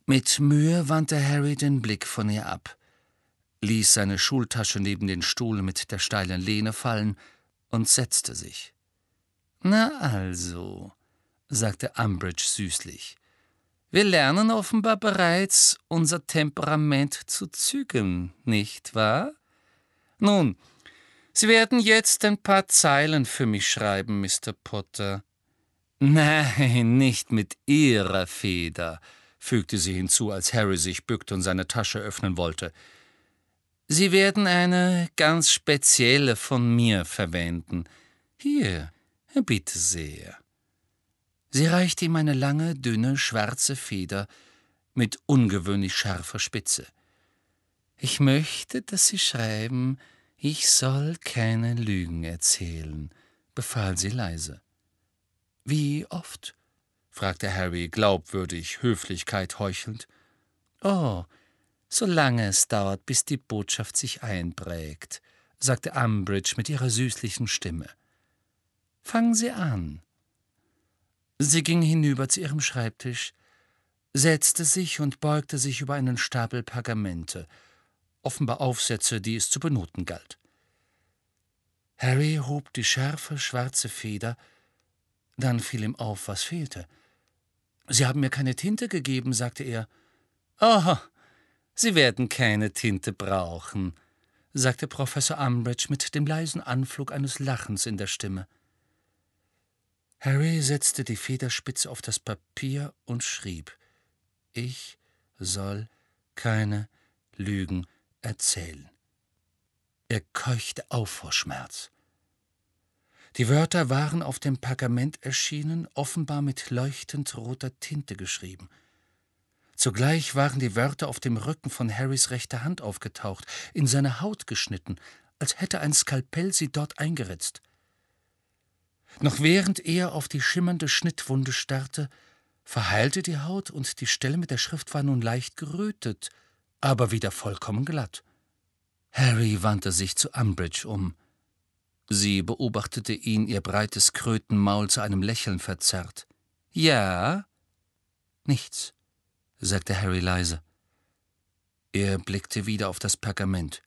Mit Mühe wandte Harry den Blick von ihr ab, ließ seine Schultasche neben den Stuhl mit der steilen Lehne fallen und setzte sich. »Na also«, sagte Umbridge süßlich, »wir lernen offenbar bereits, unser Temperament zu zügeln, nicht wahr? Nun, Sie werden jetzt ein paar Zeilen für mich schreiben, Mr. Potter.« »Nein, nicht mit Ihrer Feder«, fügte sie hinzu, als Harry sich bückte und seine Tasche öffnen wollte. »Sie werden eine ganz spezielle von mir verwenden. Hier, bitte sehr.« Sie reichte ihm eine lange, dünne, schwarze Feder mit ungewöhnlich scharfer Spitze. »Ich möchte, dass Sie schreiben, ich soll keine Lügen erzählen«, befahl sie leise. »Wie oft?« fragte Harry, glaubwürdig Höflichkeit heuchelnd. »Oh, solange es dauert, bis die Botschaft sich einprägt«, sagte Umbridge mit ihrer süßlichen Stimme. »Fangen Sie an.« Sie ging hinüber zu ihrem Schreibtisch, setzte sich und beugte sich über einen Stapel Pergamente, offenbar Aufsätze, die es zu benoten galt. Harry hob die scharfe, schwarze Feder, dann fiel ihm auf, was fehlte. »Sie haben mir keine Tinte gegeben«, sagte er. »Oh, Sie werden keine Tinte brauchen«, sagte Professor Umbridge mit dem leisen Anflug eines Lachens in der Stimme. Harry setzte die Federspitze auf das Papier und schrieb: »Ich soll keine Lügen erzählen.« Er keuchte auf vor Schmerz. Die Wörter waren auf dem Pergament erschienen, offenbar mit leuchtend roter Tinte geschrieben. Zugleich waren die Wörter auf dem Rücken von Harrys rechter Hand aufgetaucht, in seine Haut geschnitten, als hätte ein Skalpell sie dort eingeritzt. Noch während er auf die schimmernde Schnittwunde starrte, verheilte die Haut und die Stelle mit der Schrift war nun leicht gerötet, aber wieder vollkommen glatt. Harry wandte sich zu Umbridge um. Sie beobachtete ihn, ihr breites Krötenmaul zu einem Lächeln verzerrt. »Ja?« »Nichts«, sagte Harry leise. Er blickte wieder auf das Pergament,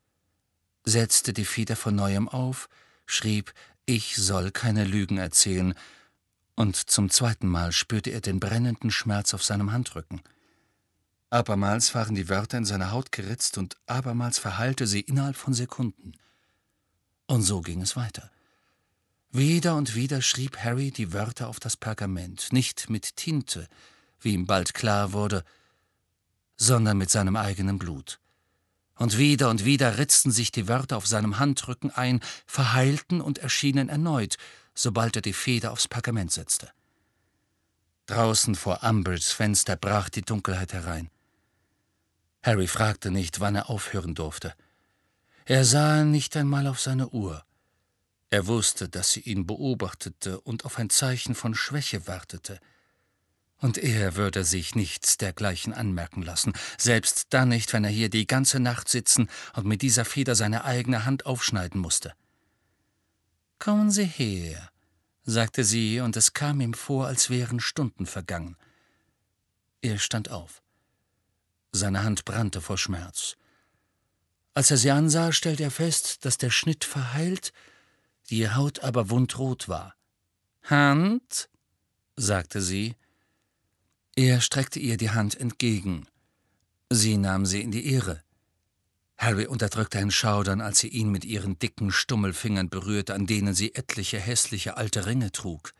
setzte die Feder von neuem auf, schrieb, »Ich soll keine Lügen erzählen«, und zum zweiten Mal spürte er den brennenden Schmerz auf seinem Handrücken. Abermals waren die Wörter in seine Haut geritzt und abermals verheilte sie innerhalb von Sekunden. Und so ging es weiter. Wieder und wieder schrieb Harry die Wörter auf das Pergament, nicht mit Tinte, wie ihm bald klar wurde, sondern mit seinem eigenen Blut. Und wieder ritzten sich die Wörter auf seinem Handrücken ein, verheilten und erschienen erneut, sobald er die Feder aufs Pergament setzte. Draußen vor Umbridges Fenster brach die Dunkelheit herein. Harry fragte nicht, wann er aufhören durfte. Er sah nicht einmal auf seine Uhr. Er wusste, dass sie ihn beobachtete und auf ein Zeichen von Schwäche wartete. Und er würde sich nichts dergleichen anmerken lassen, selbst dann nicht, wenn er hier die ganze Nacht sitzen und mit dieser Feder seine eigene Hand aufschneiden musste. »Kommen Sie her«, sagte sie, und es kam ihm vor, als wären Stunden vergangen. Er stand auf. Seine Hand brannte vor Schmerz. Als er sie ansah, stellte er fest, dass der Schnitt verheilt, die Haut aber wundrot war. »Hand«, sagte sie. Er streckte ihr die Hand entgegen. Sie nahm sie in die ihre. Harry unterdrückte ein Schaudern, als sie ihn mit ihren dicken Stummelfingern berührte, an denen sie etliche hässliche alte Ringe trug.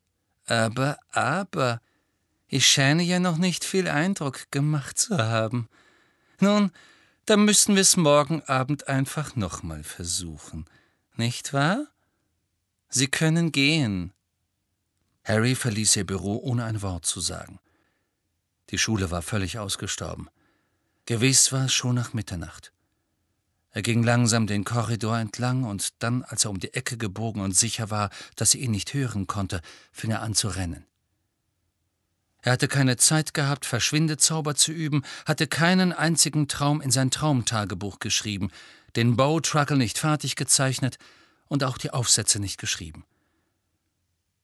»Aber, ich scheine ja noch nicht viel Eindruck gemacht zu haben. Nun, dann müssen wir es morgen Abend einfach nochmal versuchen, nicht wahr? Sie können gehen.« Harry verließ ihr Büro, ohne ein Wort zu sagen. Die Schule war völlig ausgestorben. Gewiss war es schon nach Mitternacht. Er ging langsam den Korridor entlang, und dann, als er um die Ecke gebogen und sicher war, dass sie ihn nicht hören konnte, fing er an zu rennen. Er hatte keine Zeit gehabt, Verschwindezauber zu üben, hatte keinen einzigen Traum in sein Traumtagebuch geschrieben, den Bowtruckle nicht fertig gezeichnet und auch die Aufsätze nicht geschrieben.